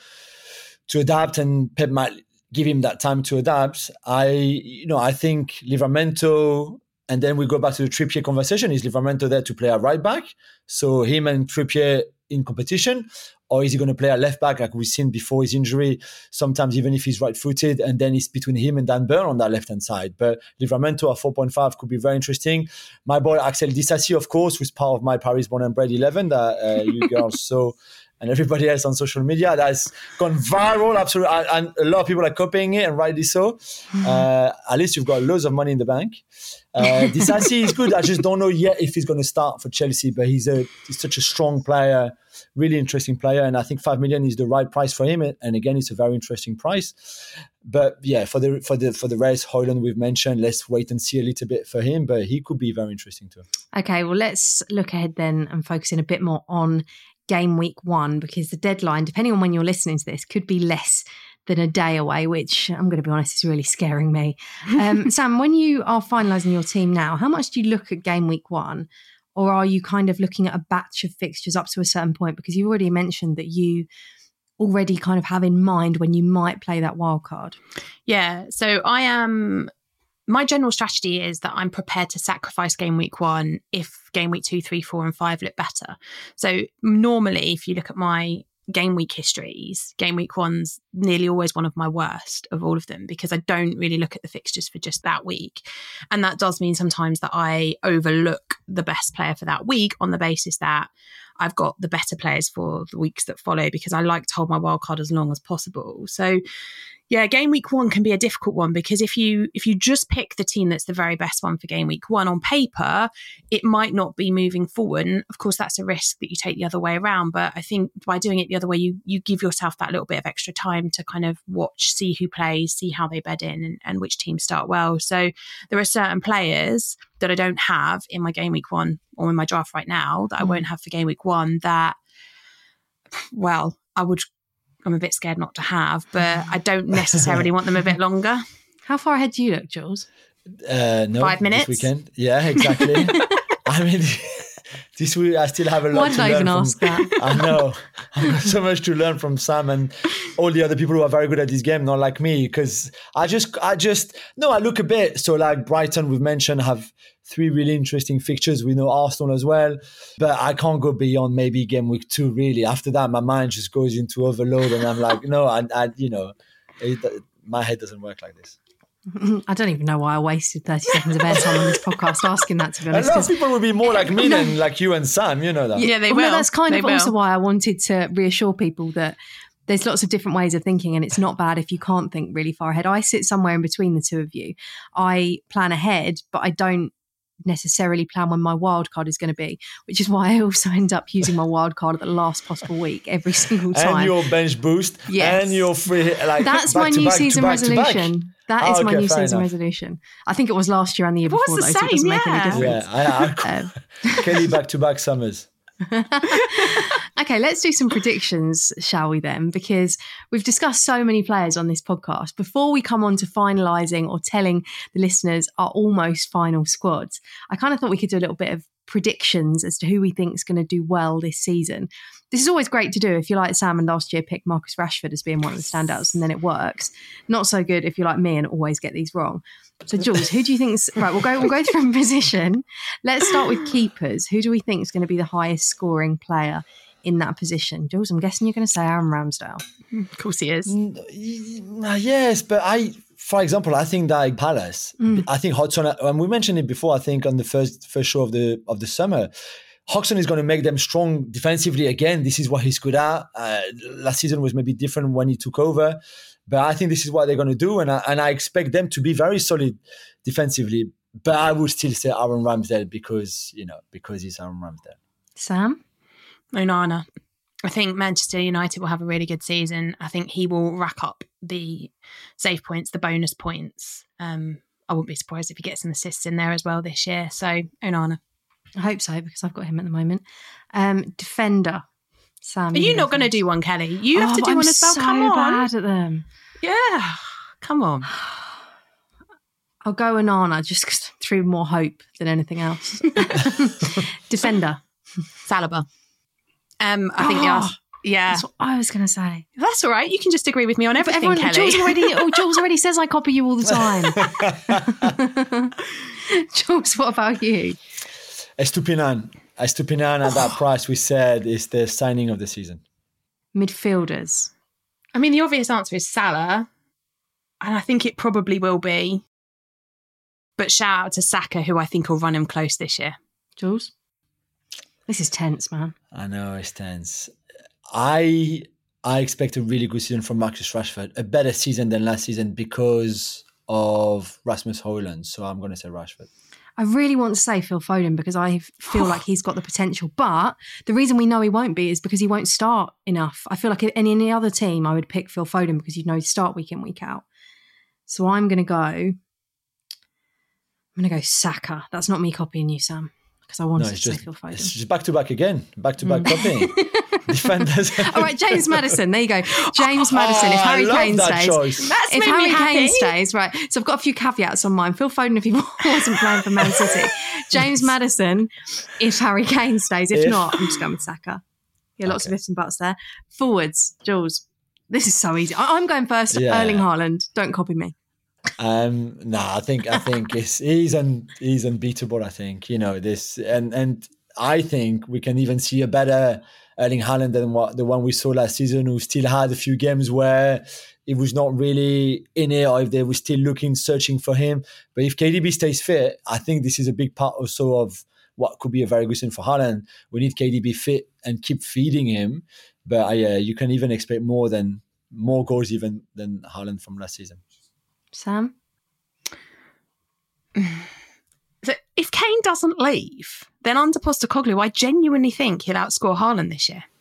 to adapt, and Pep might give him that time to adapt. I, you know, I think Livramento, and then we go back to the Trippier conversation. Is Livramento there to play at right back? So him and Trippier in competition? Or is he going to play at left back like we've seen before his injury, sometimes even if he's right-footed, and then it's between him and Dan Burn on that left-hand side. But Livramento at four point five could be very interesting. My boy Axel Disasi, of course, who's part of my Paris Born and Bred eleven that uh, you girls saw, and everybody else on social media, that's gone viral, absolutely. And a lot of people are copying it, and rightly so. Uh, at least you've got loads of money in the bank. Uh, Disasi is good. I just don't know yet if he's going to start for Chelsea, but he's a he's such a strong player, really interesting player, and I think five million is the right price for him. And again, it's a very interesting price. But yeah, for the for the for the rest, Højlund we've mentioned. Let's wait and see a little bit for him, but he could be very interesting too. Okay, well, let's look ahead then and focus in a bit more on game week one, because the deadline, depending on when you're listening to this, could be less than a day away, which I'm going to be honest is really scaring me. Um, Sam, when you are finalising your team now, how much do you look at game week one? Or are you kind of looking at a batch of fixtures up to a certain point? Because you've already mentioned that you already kind of have in mind when you might play that wild card. Yeah, so I am... My general strategy is that I'm prepared to sacrifice game week one if game week two, three, four and five look better. So normally, if you look at my game week histories, game week one's nearly always one of my worst of all of them because I don't really look at the fixtures for just that week. And that does mean sometimes that I overlook the best player for that week on the basis that I've got the better players for the weeks that follow because I like to hold my wildcard as long as possible. So yeah, game week one can be a difficult one because if you if you just pick the team that's the very best one for game week one on paper, it might not be moving forward. And of course, that's a risk that you take the other way around. But I think by doing it the other way, you you give yourself that little bit of extra time to kind of watch, see who plays, see how they bed in and, and which teams start well. So there are certain players that I don't have in my game week one or in my draft right now that I won't have for game week one that, well, I would... I'm a bit scared not to have, but I don't necessarily want them a bit longer. How far ahead do you look, Jules? Uh, no, Five minutes? This weekend. Yeah, exactly. I mean, this week I still have a lot Why to did I learn even from, ask that? I know. I've got so much to learn from Sam and all the other people who are very good at this game, not like me, because I just, I just, no, I look a bit. So like Brighton, we've mentioned, have three really interesting fixtures. We know Arsenal as well, but I can't go beyond maybe game week two, really. After that, my mind just goes into overload and I'm like, no, I, I you know, it, my head doesn't work like this. I don't even know why I wasted thirty seconds of airtime on this podcast asking that, to be A honest. lot of people will be more like me than like you and Sam, you know that. Yeah, they well, will. No, that's kind they of will. also why I wanted to reassure people that there's lots of different ways of thinking and it's not bad if you can't think really far ahead. I sit somewhere in between the two of you. I plan ahead, but I don't necessarily plan when my wild card is going to be, which is why I also end up using my wild card at the last possible week every single time. And your bench boost, yes. and your free like that's back my to new back season to back to back. resolution. That oh, is my okay, new fair season enough. resolution. I think it was last year and the year It was before, the though, so it same, doesn't make yeah. any difference. Yeah, I, I, Um, Kelly back to back summers. Okay, let's do some predictions, shall we then? Because we've discussed so many players on this podcast. Before we come on to finalising or telling the listeners our almost final squads, I kind of thought we could do a little bit of predictions as to who we think is going to do well this season. This is always great to do if you like Sam and last year picked Marcus Rashford as being one of the standouts and then it works. Not so good if you're like me and always get these wrong. So Jules, who do you think's right? We'll go. We'll go from position. Let's start with keepers. Who do we think is going to be the highest scoring player in that position? Jules, I'm guessing you're going to say Aaron Ramsdale. Of course he is. Yes, but I, for example, I think that Palace. Mm. I think Hodgson, and we mentioned it before. I think on the first first show of the of the summer, Hodgson is going to make them strong defensively again. This is what he's good at. Uh, last season was maybe different when he took over. But I think this is what they're going to do, and I, and I expect them to be very solid defensively. But I would still say Aaron Ramsdale because you know because he's Aaron Ramsdale. Sam? Onana. I think Manchester United will have a really good season. I think he will rack up the save points, the bonus points. Um, I wouldn't be surprised if he gets some assists in there as well this year. So Onana. I hope so because I've got him at the moment. Um, defender. Sam. Are you not going to do one, Kelly? You have oh, to do I'm one as well. so Come on. bad at them. Yeah. Come on. I'll go Onana just cause, through more hope than anything else. Defender. Saliba. Um, I think, yes. Yeah. That's what I was going to say. That's all right. You can just agree with me on everything, Everyone, Kelly. Jules already, oh, Jules already says I copy you all the time. Jules, what about you? Estupinan. Estupinan at that price we said is the signing of the season. Midfielders. I mean, the obvious answer is Salah, and I think it probably will be. But shout out to Saka, who I think will run him close this year. Jules? This is tense, man. I know it's tense. I I expect a really good season from Marcus Rashford, a better season than last season because of Rasmus Højlund. So I'm going to say Rashford. I really want to say Phil Foden because I feel like he's got the potential. But the reason we know he won't be is because he won't start enough. I feel like in any other team, I would pick Phil Foden because you know he'd start week in, week out. So I'm going to go, I'm going to go Saka. That's not me copying you, Sam, because I wanted No, to it's say just, Phil Foden. it's just back to back again. Back to back Mm. copying. Defenders. All right, James Maddison. There you go. James Maddison. If Oh, Harry I love Kane that stays. choice. That's If made Harry me happy. Kane stays, right. So I've got a few caveats on mine. Phil Foden if he wasn't playing for Man City. James Maddison if Harry Kane stays. If, If- not, I'm just going with Saka. Yeah, lots Okay. of ifs and buts there. Forwards, Jules. This is so easy. I- I'm going first. Yeah. Erling Haaland. Don't copy me. Um, no, I think I think it's he's un, he's unbeatable. I think you know this, and and I think we can even see a better Erling Haaland than what the one we saw last season, who still had a few games where it was not really in it, or if they were still looking, searching for him. But if K D B stays fit, I think this is a big part also of what could be a very good thing for Haaland. We need K D B fit and keep feeding him. But uh, yeah, you can even expect more than more goals even than Haaland from last season. Sam? So if Kane doesn't leave, then under Postecoglou, I genuinely think he'll outscore Haaland this year.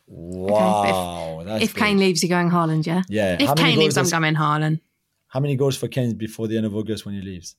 Wow. Okay, that's if big. Kane leaves, you're going Haaland, yeah? Yeah. If Kane leaves, I'm going Haaland. How many goals for Kane before the end of August when he leaves?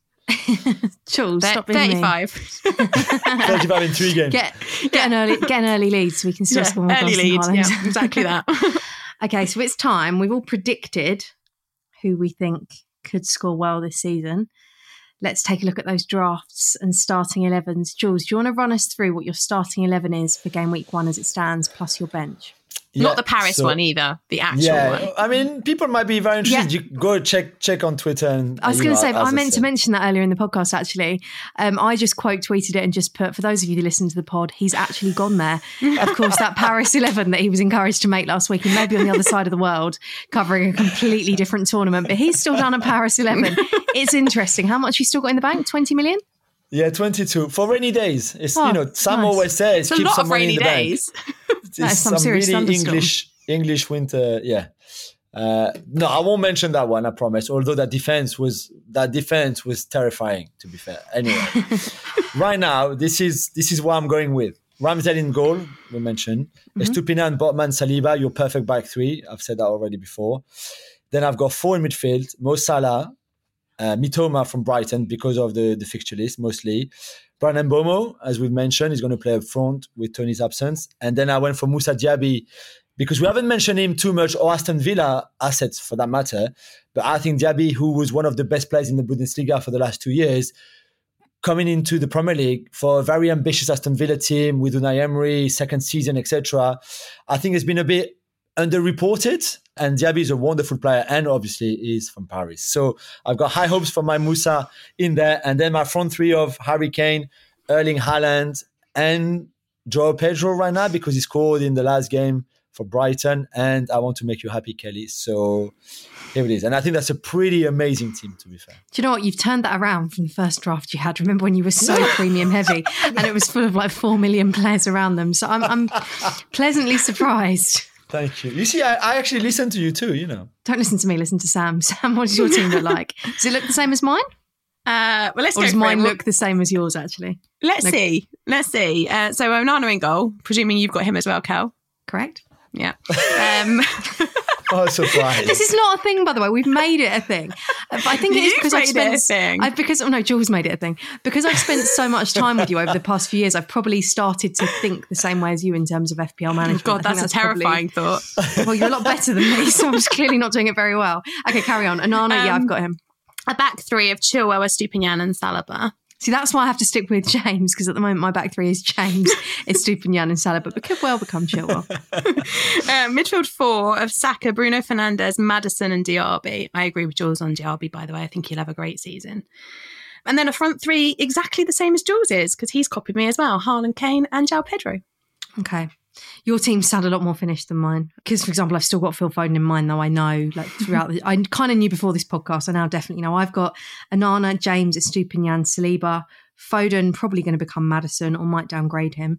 Jules, Th- stop being thirty-five. thirty-five in three games. Get, get, an early, get an early lead so we can still Yeah, score more early goals than leads. Haaland. Yeah, exactly that. Okay, so it's time. We've all predicted who we think could score well this season. Let's take a look at those drafts and starting elevens. Jules, do you want to run us through what your starting eleven is for game week one as it stands, plus your bench? Not Yeah, the Paris so- one either, the actual Yeah, one. I mean, people might be very interested. Yeah. You go check check on Twitter. And I was you going know, to say, as I meant to said. mention that earlier in the podcast, actually. Um, I just quote tweeted it and just put, for those of you who listen to the pod, he's actually gone there. Of course, that Paris eleven that he was encouraged to make last week, he may be on the other side of the world covering a completely different tournament, but he's still done a Paris eleven. It's interesting. How much you still got in the bank? twenty million? Yeah, twenty-two for rainy days. It's Oh, you know, Sam nice. always says It's a keep lot some of money in rainy the bank. days. It's That is some some serious really thunderstorm. English English winter. Yeah. Uh, no, I won't mention that one. I promise. Although that defense was that defense was terrifying. To be fair. Anyway, right now this is this is what I'm going with. Ramsdale in goal. We mentioned Mm-hmm. Estupiñán, Botman, Saliba. Your perfect back three. I've said that already before. Then I've got four in midfield. Mo Salah, uh, Mitoma from Brighton because of the the fixture list mostly. Brandon Bomo, as we've mentioned, is going to play up front with Tony's absence. And then I went for Moussa Diaby because we haven't mentioned him too much, or Aston Villa assets for that matter. But I think Diaby, who was one of the best players in the Bundesliga for the last two years, coming into the Premier League for a very ambitious Aston Villa team with Unai Emery, second season, et cetera, I think it's been a bit underreported. And Diaby is a wonderful player and obviously is from Paris. So I've got high hopes for my Moussa in there. And then my front three of Harry Kane, Erling Haaland, and Joao Pedro right now because he scored in the last game for Brighton. And I want to make you happy, Kelly. So here it is. And I think that's a pretty amazing team, to be fair. Do you know what? You've turned that around from the first draft you had. Remember when you were so premium heavy and it was full of like four million players around them. So I'm, I'm pleasantly surprised. Thank you. You see, I, I actually listen to you too, you know. Don't listen to me, listen to Sam. Sam, what does your team look like? Does it look the same as mine? Uh, well, let's Or go does for mine it. look the same as yours, actually? Let's No. see. Let's see. Uh, so Onana in goal, presuming you've got him as well, Cal. Correct? Yeah. Um, Oh, surprise. This is not a thing, by the way. We've made it a thing. But I think it is You've because I've made spent. it a thing. I've because oh no, Jules made it a thing. Because I've spent so much time with you over the past few years, I've probably started to think the same way as you in terms of F P L management. God, I think that's, a probably- terrifying thought. well, you're a lot better than me, so I'm just clearly not doing it very well. Okay, carry on. Anana, yeah, Um, I've got him. A back three of Chilwell, Estupiñán and Saliba. See, that's why I have to stick with James, because at the moment my back three is James, Estupiñán and Salah, but it could well become Chilwell. Uh, midfield four of Saka, Bruno Fernandes, Maddison and Diaby. I agree with Jules on Diaby, by the way. I think he'll have a great season. And then a front three exactly the same as Jules is, because he's copied me as well. Haaland, Kane and Joao Pedro. Okay. Your team sound a lot more finished than mine. Because, for example, I've still got Phil Foden in mind, though I know, like throughout the, I kind of knew before this podcast, I now definitely know. I've got Onana, James, Estupiñán, Saliba, Foden, probably going to become Maddison or might downgrade him.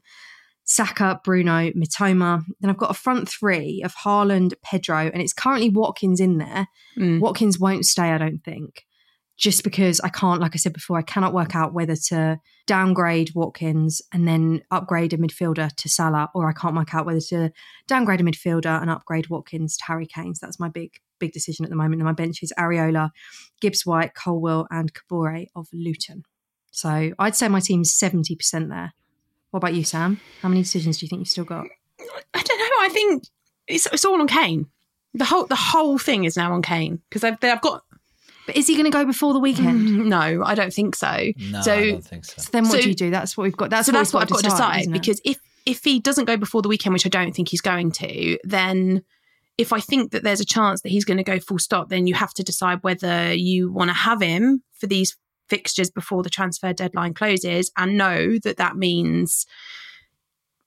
Saka, Bruno, Mitoma. Then I've got a front three of Haaland, Pedro, and it's currently Watkins in there. Mm. Watkins won't stay, I don't think. Just because I can't, like I said before, I cannot work out whether to downgrade Watkins and then upgrade a midfielder to Salah, or I can't work out whether to downgrade a midfielder and upgrade Watkins to Harry Kane. So that's my big, big decision at the moment. And my bench is Areola, Gibbs-White, Colwill and Kabore of Luton. So I'd say my team's seventy percent there. What about you, Sam? How many decisions do you think you've still got? I don't know. I think it's, it's all on Kane. The whole the whole thing is now on Kane because I've I've got. But is he going to go before the weekend? Mm, no, I don't think so. No, so, I don't think so. So then what So- do you do? That's what we've got. That's so what that's we've what I've got to decide, isn't it? because if if he doesn't go before the weekend, which I don't think he's going to, then if I think that there's a chance that he's going to go full stop, then you have to decide whether you want to have him for these fixtures before the transfer deadline closes and know that that means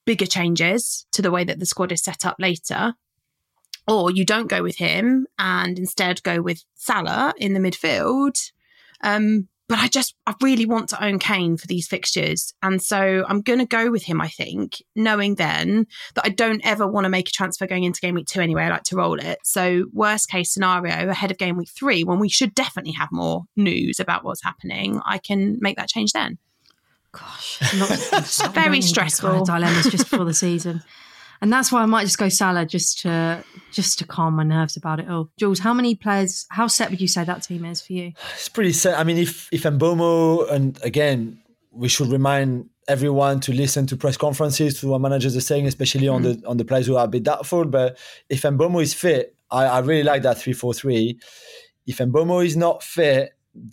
bigger changes to the way that the squad is set up later, or you don't go with him and instead go with Salah in the midfield. Um, but I just, I really want to own Kane for these fixtures. And so I'm going to go with him, I think, knowing then that I don't ever want to make a transfer going into game week two anyway. I like to roll it. So worst case scenario, ahead of game week three, when we should definitely have more news about what's happening, I can make that change then. Gosh, it's very stressful. Kind of dilemmas just before the season. And that's why I might just go Salah just to just to calm my nerves about it all. Jules, how many players, how set would you say that team is for you? It's pretty set. I mean, if if Mbeumo, and again, we should remind everyone to listen to press conferences, to what managers are saying, especially mm. on the on the players who are a bit doubtful. But if Mbeumo is fit, I, I really like that three four three. If Mbeumo is not fit,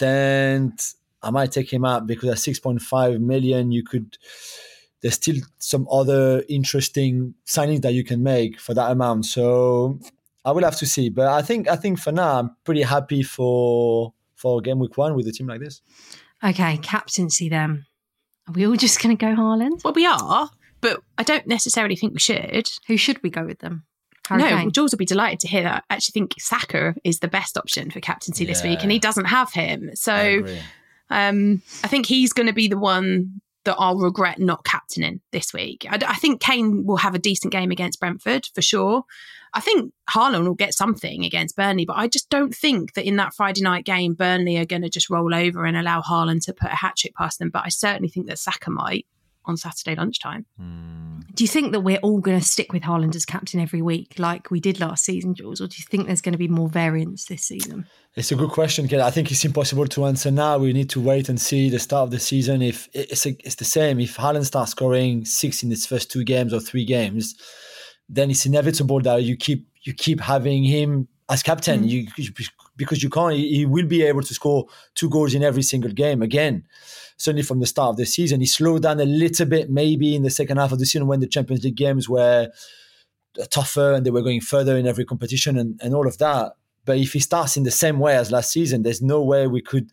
then I might take him out, because at six point five million, you could... there's still some other interesting signings that you can make for that amount. So I will have to see. But I think I think for now, I'm pretty happy for for game week one with a team like this. Okay, captaincy then. Are we all just going to go Haaland? Well, we are, but I don't necessarily think we should. Who should we go with them? Harry no, Kane? well, Jules will be delighted to hear that. I actually think Saka is the best option for captaincy yeah. this week, and he doesn't have him. So I, um, I think he's going to be the one that I'll regret not captaining this week. I, I think Kane will have a decent game against Brentford for sure. I think Haaland will get something against Burnley, but I just don't think that in that Friday night game, Burnley are going to just roll over and allow Haaland to put a hat-trick past them. But I certainly think that Saka might on Saturday lunchtime. Mm. Do you think that we're all going to stick with Haaland as captain every week like we did last season, Jules? Or do you think there's going to be more variance this season? It's a good question, Kate. I think it's impossible to answer now. We need to wait and see the start of the season. If it's, a, it's the same, if Haaland starts scoring six in his first two games or three games, then it's inevitable that you keep you keep having him as captain. Mm. You, you because you can't. He will be able to score two goals in every single game again. Certainly from the start of the season, he slowed down a little bit maybe in the second half of the season when the Champions League games were tougher and they were going further in every competition and, and all of that. But if he starts in the same way as last season, there's no way we could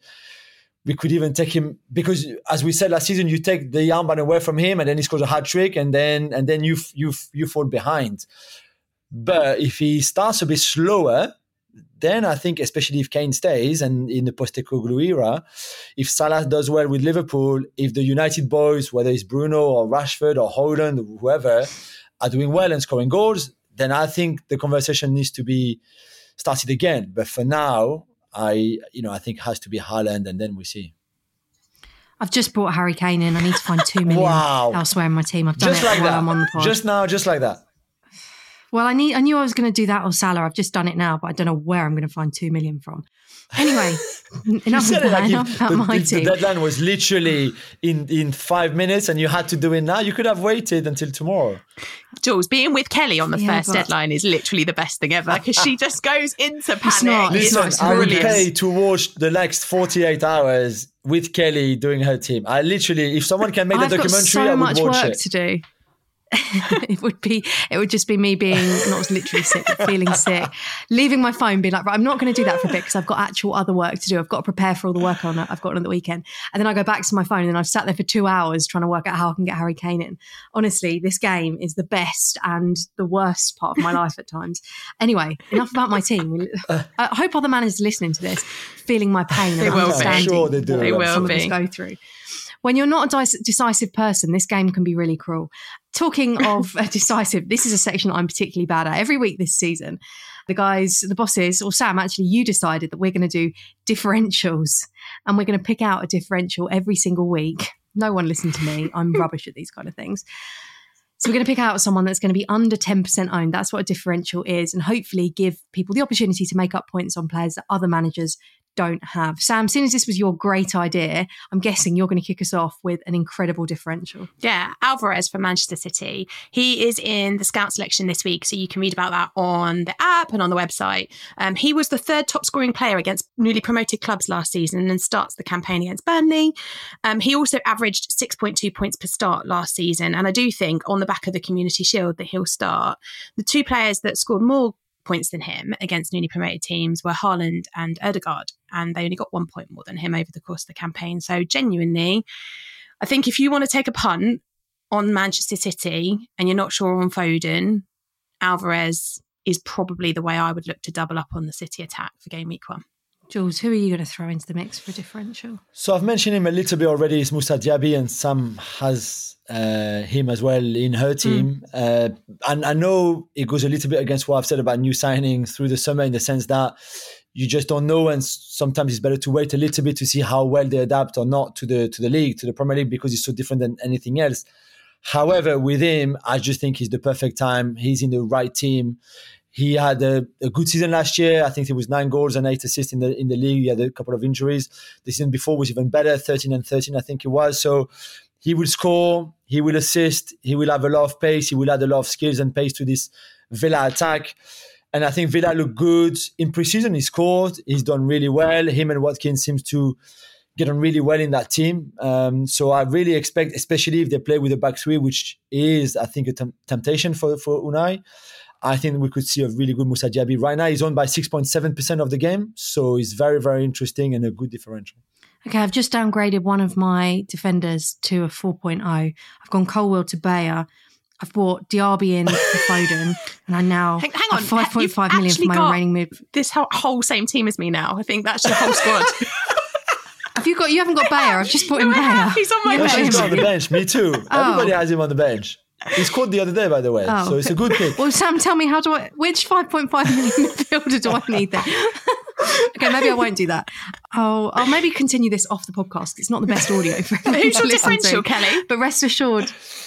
we could even take him, because as we said last season, you take the armband away from him and then he scores a hat trick and then and then you you you fall behind. But if he starts a bit slower, then I think, especially if Kane stays and in the Postecoglou era, if Salah does well with Liverpool, if the United boys, whether it's Bruno or Rashford or Haaland or whoever, are doing well and scoring goals, then I think the conversation needs to be started again. But for now, I you know I think it has to be Haaland, and then we see. I've just brought Harry Kane in. I need to find two million wow. elsewhere in my team. I've done just it like while that. I'm on the pod. Just now, just like that. Well, I need. I knew I was going to do that or Salah. I've just done it now, but I don't know where I'm going to find two million from. Anyway, enough, of that, like enough about the, my the, team. The deadline was literally in, in five minutes and you had to do it now. You could have waited until tomorrow. Jules, being with Kelly on the yeah, first deadline is literally the best thing ever, because she just goes into panic. It's not, Listen, it's I would brilliant. pay to watch the next forty-eight hours with Kelly doing her team. I literally, if someone can make I've the documentary, so I would much watch work it. to do. it would be it would just be me being not literally sick but feeling sick, leaving my phone, being like, right, I'm not going to do that for a bit because I've got actual other work to do. I've got to prepare for all the work on I've got on the weekend, and then I go back to my phone and I've sat there for two hours trying to work out how I can get Harry Kane in. Honestly, this game is the best and the worst part of my life at times. Anyway, enough about my team. I hope other managers are listening to this, feeling my pain they and will understanding sure they do. what They will some be. of us go through. When you're not a dis- decisive person, this game can be really cruel. Talking of uh, decisive, this is a section that I'm particularly bad at. Every week this season, the guys, the bosses, or Sam, actually, you decided that we're going to do differentials, and we're going to pick out a differential every single week. No one listened to me. I'm rubbish at these kind of things. So we're going to pick out someone that's going to be under ten percent owned. That's what a differential is, and hopefully give people the opportunity to make up points on players that other managers don't have. Sam, seeing as this was your great idea, I'm guessing you're going to kick us off with an incredible differential. Yeah, Alvarez from Manchester City. He is in the scout selection this week, so you can read about that on the app and on the website. Um, he was the third top scoring player against newly promoted clubs last season and starts the campaign against Burnley. Um, he also averaged six point two points per start last season, and I do think on the back of the Community Shield that he'll start. The two players that scored more points than him against newly promoted teams were Haaland and Ødegaard, and they only got one point more than him over the course of the campaign. So genuinely, I think if you want to take a punt on Manchester City and you're not sure on Foden, Alvarez is probably the way I would look to double up on the City attack for game week one. Jules, who are you going to throw into the mix for differential? So I've mentioned him a little bit already. It's Moussa Diaby, and Sam has uh, him as well in her team. Mm. Uh, and I know it goes a little bit against what I've said about new signings through the summer, in the sense that you just don't know, and sometimes it's better to wait a little bit to see how well they adapt or not to the to the league, to the Premier League, because it's so different than anything else. However, with him, I just think he's the perfect time. He's in the right team. He had a, a good season last year. I think it was nine goals and eight assists in the in the league. He had a couple of injuries. The season before was even better, thirteen and thirteen, I think it was. So he will score, he will assist, he will have a lot of pace, he will add a lot of skills and pace to this Villa attack. And I think Villa looked good in pre-season. He scored, he's done really well. Him and Watkins seems to get on really well in that team. Um, so I really expect, especially if they play with a back three, which is, I think, a tem- temptation for, for Unai, I think we could see a really good Moussa Diaby. Right now, he's owned by six point seven percent of the game. So he's very, very interesting and a good differential. Okay, I've just downgraded one of my defenders to a four point oh. I've gone Colwill to Bayer. I've bought Diaby in for Foden. And I now hang, hang have five point five million for my remaining move. This whole, whole same team as me now. I think that's your whole squad. Have you got? You haven't got Bayer. I've just put him no, Bayer. He's on my no, bench. She's got on the bench. Me too. Oh. Everybody has him on the bench. He scored the other day, by the way. Oh. So it's a good pick. Well, Sam, tell me, how do I? Which five point five million midfielder do I need then? Okay, maybe I won't do that. Oh, I'll maybe continue this off the podcast. It's not the best audio for everyone Who's to your listen differential, to. Kelly? But rest assured.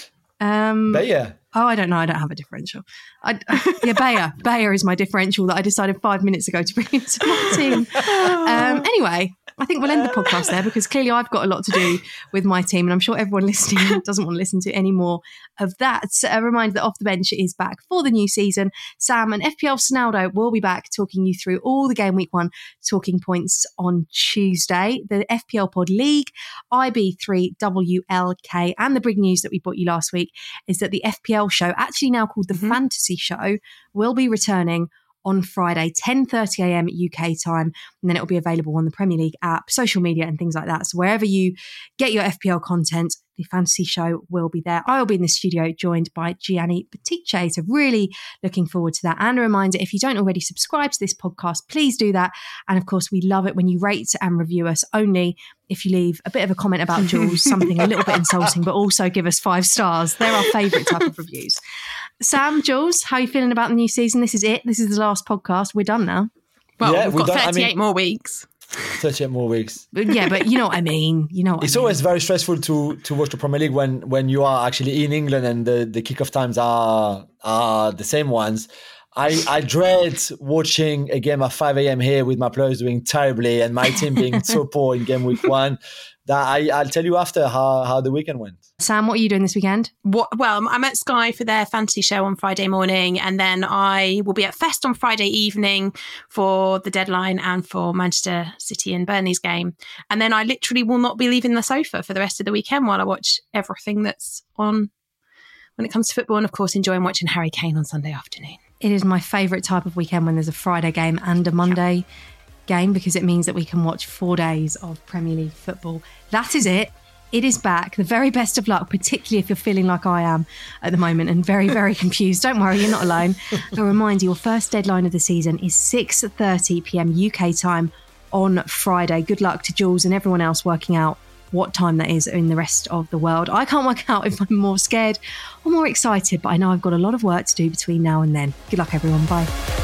Um, Bayer. Oh, I don't know. I don't have a differential. I, yeah, Bayer. Bayer is my differential that I decided five minutes ago to bring into my team. Um, anyway, I think we'll end the podcast there, because clearly I've got a lot to do with my team, and I'm sure everyone listening doesn't want to listen to any more of that. So a reminder that Off the Bench is back for the new season. Sam and F P L Sonaldo will be back talking you through all the game week one talking points on Tuesday. The F P L Pod League, I B three W L K, and the big news that we brought you last week is that the F P L show, actually now called the mm-hmm. Fantasy Show, will be returning on Friday, ten thirty a.m. U K time, and then it will be available on the Premier League app, social media and things like that. So wherever you get your F P L content, the Fantasy Show will be there. I will be in the studio joined by Gianni Batice. So really looking forward to that. And a reminder, if you don't already subscribe to this podcast, please do that. And of course, we love it when you rate and review us, only if you leave a bit of a comment about Jules, something a little bit insulting, but also give us five stars. They're our favourite type of reviews. Sam, Jules, how are you feeling about the new season? This is it. This is the last podcast. We're done now. Well, yeah, we've got done, thirty-eight I mean, more weeks. thirty-eight more weeks. Yeah, but you know what I mean. You know what It's I mean. always very stressful to to watch the Premier League when when you are actually in England and the, the kickoff times are are the same ones. I, I dread watching a game at five a.m. here with my players doing terribly and my team being so poor in game week one. That I, I'll tell you after how, how the weekend went. Sam, what are you doing this weekend? What, well, I'm at Sky for their fantasy show on Friday morning, and then I will be at Fest on Friday evening for the deadline and for Manchester City and Burnley's game. And then I literally will not be leaving the sofa for the rest of the weekend while I watch everything that's on when it comes to football, and of course enjoying watching Harry Kane on Sunday afternoon. It is my favourite type of weekend when there's a Friday game and a Monday yeah. game, because it means that we can watch four days of Premier League football. That is it. It is back. The very best of luck, particularly if you're feeling like I am at the moment and very, very confused. Don't worry, you're not alone. A reminder, your first deadline of the season is six thirty p.m. U K time on Friday. Good luck to Jules and everyone else working out what time that is in the rest of the world. I can't work out if I'm more scared or more excited, but I know I've got a lot of work to do between now and then. Good luck, everyone. Bye.